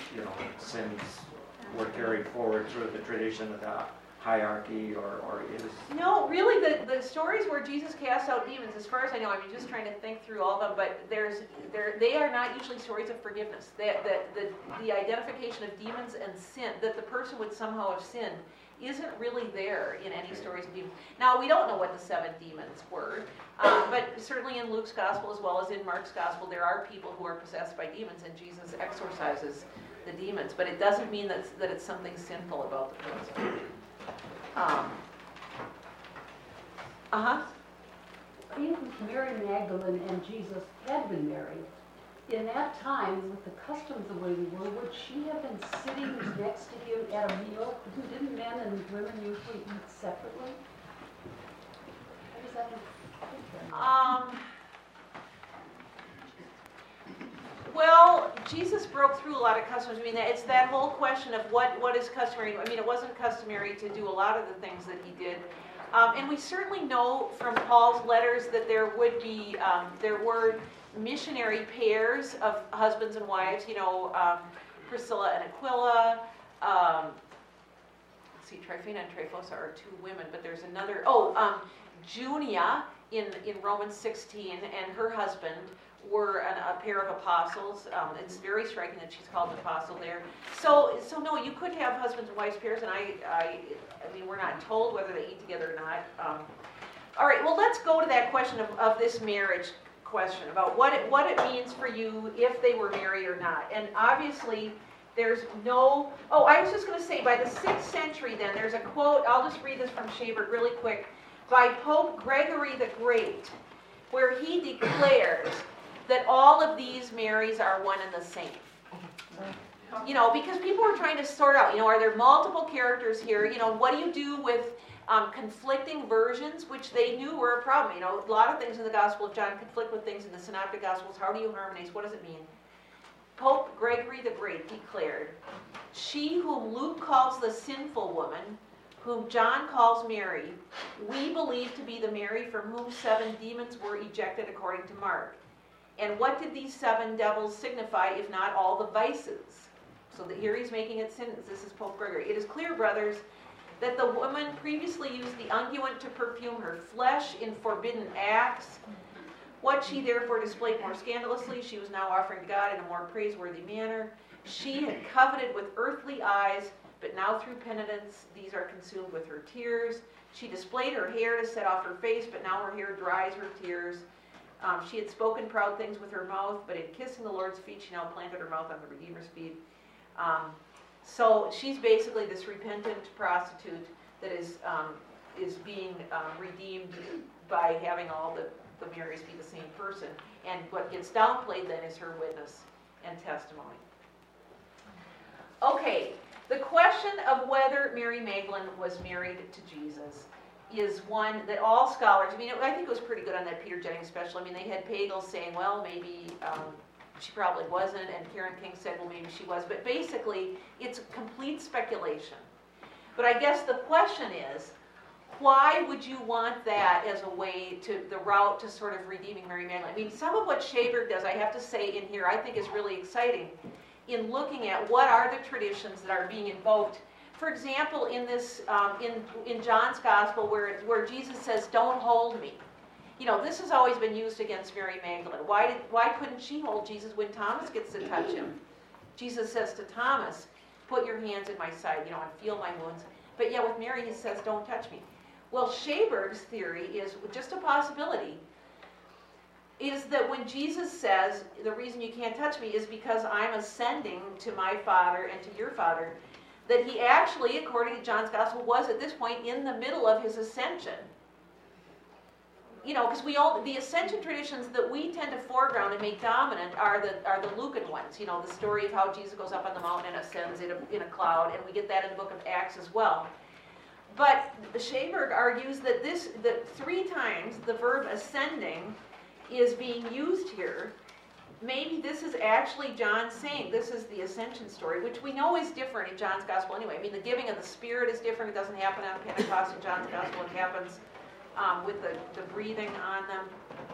sins were carried forward through the tradition of the hierarchy, or is... No, really, the stories where Jesus cast out demons, as far as I know, I'm just trying to think through all of them, but they are not usually stories of forgiveness. The identification of demons and sin, that the person would somehow have sinned, isn't really there in any stories of demons. Now, we don't know what the 7 demons were, but certainly in Luke's gospel as well as in Mark's gospel, there are people who are possessed by demons, and Jesus exorcises the demons, but it doesn't mean that it's something sinful about the person. If Mary Magdalene and Jesus had been married, in that time, with the customs the way they were, would she have been sitting next to him at a meal? Didn't men and women usually eat separately? How does that affect? Well, Jesus broke through a lot of customs. I mean, it's that whole question of what is customary. I mean, it wasn't customary to do a lot of the things that he did. And we certainly know from Paul's letters that there were missionary pairs of husbands and wives, Priscilla and Aquila. Let's see, Tryphena and Tryphosa are 2 women, but there's another, Junia in Romans 16 and her husband were a pair of apostles. It's very striking that she's called an apostle there. So no, you could have husbands and wives pairs, and I mean, we're not told whether they eat together or not. All right, well, let's go to that question of this marriage question, about what it means for you if they were married or not. And obviously, there's no... Oh, I was just going to say, by the 6th century then, there's a quote, I'll just read this from Schaebert really quick, by Pope Gregory the Great, where he declares that all of these Marys are one and the same. Because people were trying to sort out, are there multiple characters here? What do you do with conflicting versions, which they knew were a problem? A lot of things in the Gospel of John conflict with things in the Synoptic Gospels. How do you harmonize? What does it mean? Pope Gregory the Great declared, "She whom Luke calls the sinful woman, whom John calls Mary, we believe to be the Mary from whom 7 demons were ejected according to Mark. And what did these 7 devils signify, if not all the vices?" So that here he's making it sin. This is Pope Gregory. "It is clear, brothers, that the woman previously used the unguent to perfume her flesh in forbidden acts. What she therefore displayed more scandalously, she was now offering to God in a more praiseworthy manner. She had coveted with earthly eyes but now through penitence, these are consumed with her tears. She displayed her hair to set off her face, but now her hair dries her tears. She had spoken proud things with her mouth, but in kissing the Lord's feet, she now planted her mouth on the Redeemer's feet. So she's basically this repentant prostitute that is being redeemed by having all the Marys be the same person. And what gets downplayed then is her witness and testimony. Okay, the question of whether Mary Magdalene was married to Jesus is one that all scholars, I mean, I think it was pretty good on that Peter Jennings special. I mean, they had Pagel saying, well, maybe she probably wasn't, and Karen King said, well, maybe she was. But basically, it's complete speculation. But I guess the question is, why would you want that as a way to, the route to sort of redeeming Mary Magdalene? I mean, some of what Schaberg does, I have to say in here, I think is really exciting in looking at what are the traditions that are being invoked. For example, in this, in John's Gospel, where Jesus says, "Don't hold me." You know, this has always been used against Mary Magdalene. Why couldn't she hold Jesus when Thomas gets to touch him? Jesus says to Thomas, "Put your hands in my side, you know, and feel my wounds." But yet with Mary, he says, "Don't touch me." Well, Schaberg's theory is just a possibility, is that when Jesus says, the reason you can't touch me is because I'm ascending to my Father and to your Father, that he actually, according to John's Gospel, was at this point in the middle of his ascension. You know, because the ascension traditions that we tend to foreground and make dominant are the Lucan ones. You know, the story of how Jesus goes up on the mountain and ascends in a cloud, and we get that in the book of Acts as well. But Schaberg argues that that 3 times the verb ascending is being used here. Maybe this is actually John saying this is the ascension story, which we know is different in John's Gospel anyway. I mean, the giving of the Spirit is different. It doesn't happen on Pentecost in John's Gospel. It happens with the breathing on them.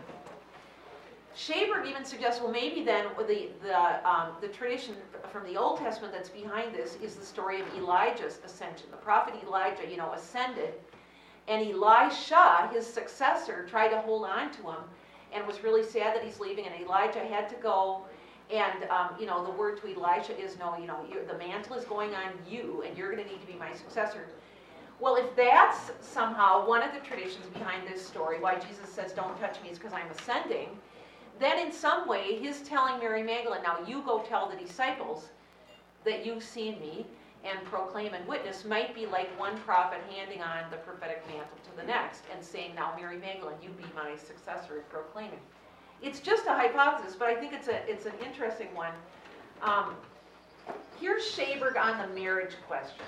Schaberg even suggests, well, maybe then the tradition from the Old Testament that's behind this is the story of Elijah's ascension. The prophet Elijah, you know, ascended, and Elisha, his successor, tried to hold on to him and was really sad that he's leaving, and Elijah had to go. And, you know, the word to Elisha is, no, you know, the mantle is going on you, and you're going to need to be my successor. Well, if that's somehow one of the traditions behind this story, why Jesus says, "Don't touch me," is because I'm ascending, then in some way, his telling Mary Magdalene, "Now you go tell the disciples that you've seen me and proclaim and witness," might be like one prophet handing on the prophetic mantle to the next and saying, "Now, Mary Magdalene, you be my successor in proclaiming." It's just a hypothesis, but I think it's an interesting one. Here's Schaberg on the marriage question.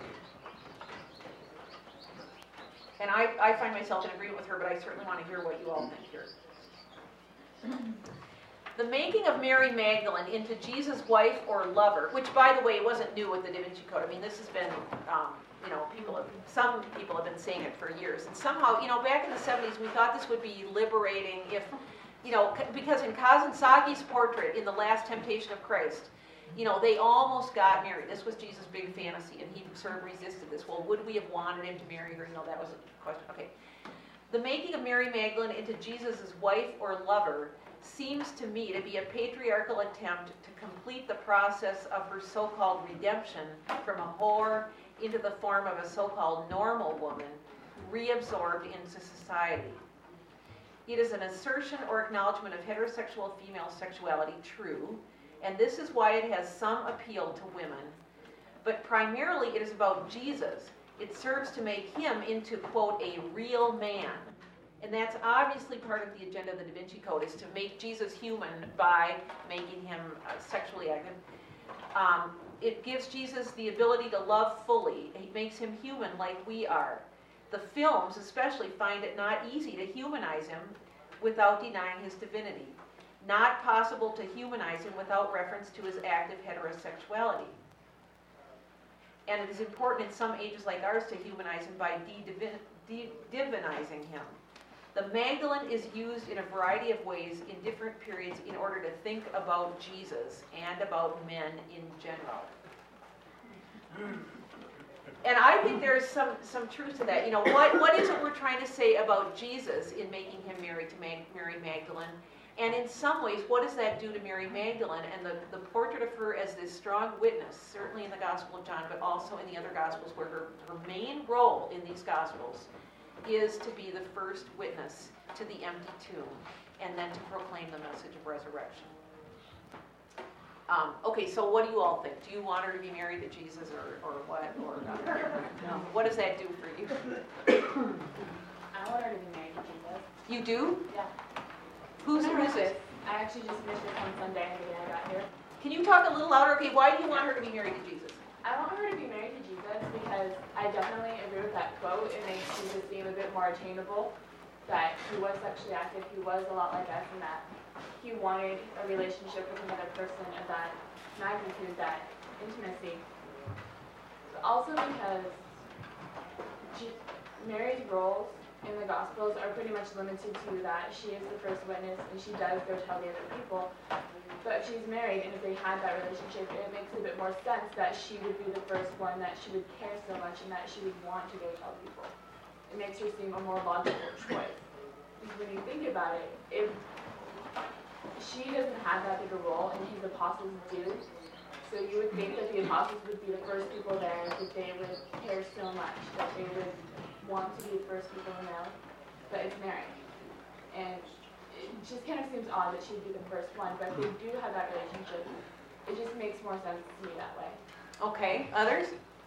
And I find myself in agreement with her, but I certainly want to hear what you all think here. The making of Mary Magdalene into Jesus' wife or lover, which, by the way, wasn't new with the Da Vinci Code. I mean, this has been, you know, some people have been saying it for years. And somehow, you know, back in the 70s, we thought this would be liberating if, you know, because in Kazansagi's portrait in The Last Temptation of Christ, you know, they almost got married. This was Jesus' big fantasy, and he sort of resisted this. Well, would we have wanted him to marry her? You know, that was a question. Okay. The making of Mary Magdalene into Jesus' wife or lover seems to me to be a patriarchal attempt to complete the process of her so-called redemption from a whore into the form of a so-called normal woman, reabsorbed into society. It is an assertion or acknowledgement of heterosexual female sexuality, true, and this is why it has some appeal to women. But primarily it is about Jesus. It serves to make him into, quote, a real man. And that's obviously part of the agenda of the Da Vinci Code, is to make Jesus human by making him sexually active. It gives Jesus the ability to love fully. It makes him human like we are. The films especially find it not easy to humanize him without denying his divinity. Not possible to humanize him without reference to his active heterosexuality. And it is important in some ages like ours to humanize him by divinizing him. The Magdalene is used in a variety of ways in different periods in order to think about Jesus and about men in general. And I think there's some truth to that. You know, what is it we're trying to say about Jesus in making him married to Mary Magdalene? And in some ways, what does that do to Mary Magdalene and the portrait of her as this strong witness, certainly in the Gospel of John, but also in the other Gospels, where her main role in these Gospels is to be the first witness to the empty tomb and then to proclaim the message of resurrection. Okay, so what do you all think? Do you want her to be married to Jesus or what? Or no? What does that do for you? I want her to be married to Jesus. You do? Yeah. Who's it? I actually just finished this on Sunday the day I got here. Can you talk a little louder? Okay, why do you want her to be married to Jesus? I want her to be married to Jesus because I definitely agree with that quote. It makes Jesus seem a bit more attainable, that he was sexually active, he was a lot like us, and that he wanted a relationship with another person of that magnitude, that intimacy. But also because Mary's roles in the Gospels are pretty much limited to that she is the first witness and she does go tell the other people. But if she's married and if they had that relationship, it makes a bit more sense that she would be the first one, that she would care so much and that she would want to go tell people. It makes her seem a more logical choice. Because when you think about it, if she doesn't have that big a role and his apostles do, so you would think that the apostles would be the first people there, that they would care so much, that they would want to be the first people to know, but it's Mary. And it just kind of seems odd that she'd be the first one, but if they do have that relationship, it just makes more sense to me that way. Okay, others?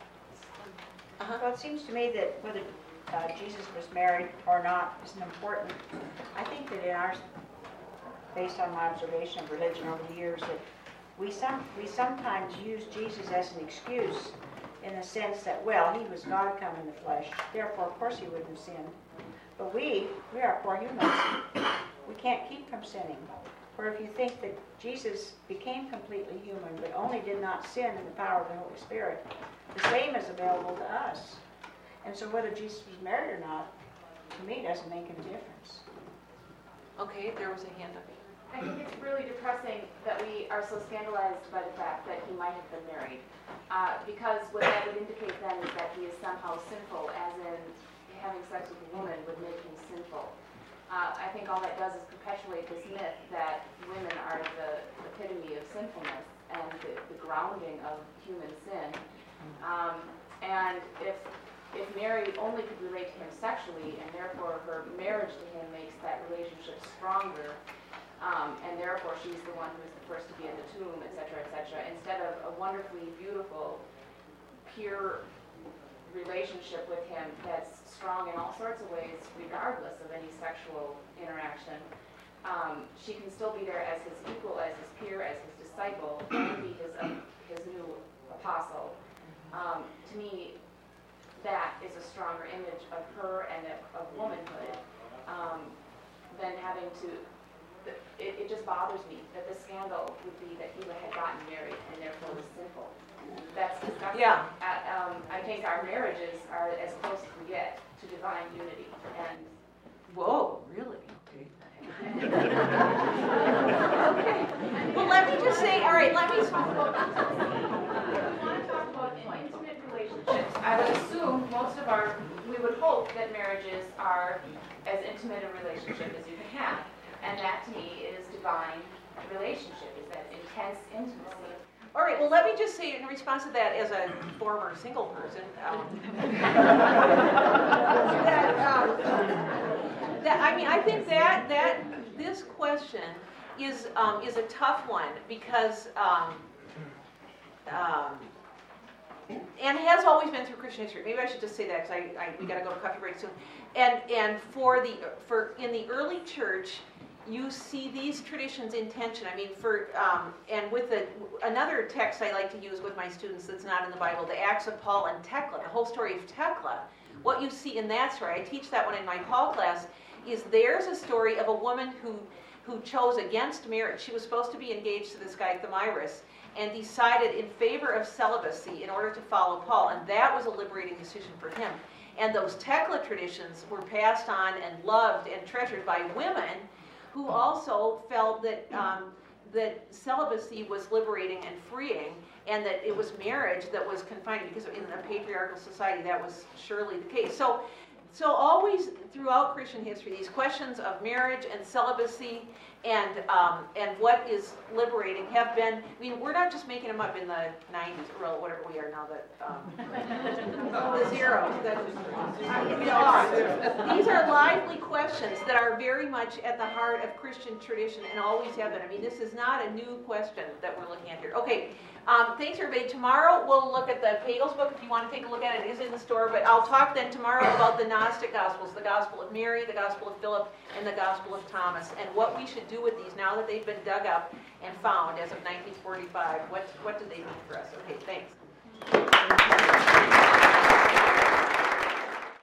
Well, it seems to me that whether Jesus was married or not isn't important. I think that based on my observation of religion over the years, that we sometimes use Jesus as an excuse in the sense that, well, he was God come in the flesh, therefore, of course, he wouldn't have sinned. But we are poor humans. We can't keep from sinning. Or if you think that Jesus became completely human but only did not sin in the power of the Holy Spirit, the same is available to us. And so whether Jesus was married or not, to me, doesn't make any difference. Okay, there was a hand up. I think it's really depressing that we are so scandalized by the fact that he might have been married. Because what that would indicate then is that he is somehow sinful, as in having sex with a woman would make him sinful. I think all that does is perpetuate this myth that women are the epitome of sinfulness and the grounding of human sin. And if Mary only could relate to him sexually, and therefore her marriage to him makes that relationship stronger, and therefore she's the one who's the first to be in the tomb, etc., instead of a wonderfully beautiful, pure relationship with him that's strong in all sorts of ways, regardless of any sexual interaction, she can still be there as his equal, as his peer, as his disciple, and be his new apostle. To me, that is a stronger image of her and of womanhood than having to. It just bothers me that the scandal would be that he had gotten married and therefore was sinful. That's disgusting. Yeah. I think our marriages are as close as we get to divine unity. And whoa, really? Okay. Okay. Well, let me just say. All right. Let me. I want to talk about intimate relationships. I would assume we would hope that marriages are as intimate a relationship as you can have. And that, to me, is divine relationship, is that intense intimacy. All right, well, let me just say in response to that, as a former single person, I think that this question is a tough one because, and has always been through Christian history. Maybe I should just say that because we got to go to coffee break soon. And in the early church, you see these traditions in tension. I mean, and with another text I like to use with my students that's not in the Bible, the Acts of Paul and Thecla, the whole story of Thecla. What you see in that story, I teach that one in my Paul class, is there's a story of a woman who chose against marriage. She was supposed to be engaged to this guy Thamyris, and decided in favor of celibacy in order to follow Paul, and that was a liberating decision for him. And those Thecla traditions were passed on and loved and treasured by women who also felt that that celibacy was liberating and freeing, and that it was marriage that was confining, because in a patriarchal society that was surely the case. So always throughout Christian history, these questions of marriage and celibacy and what is liberating have been, I mean, we're not just making them up in the 90s, or whatever we are now, the zeros. These are lively questions that are very much at the heart of Christian tradition and always have been. I mean, this is not a new question that we're looking at here. Okay, thanks everybody. Tomorrow we'll look at the Pagels book. If you want to take a look at it, it is in the store, but I'll talk then tomorrow about the Gnostic Gospels, the Gospel of Mary, the Gospel of Philip, and the Gospel of Thomas, and what we should do with these now that they've been dug up and found as of 1945. What do they mean for us? Okay, thanks.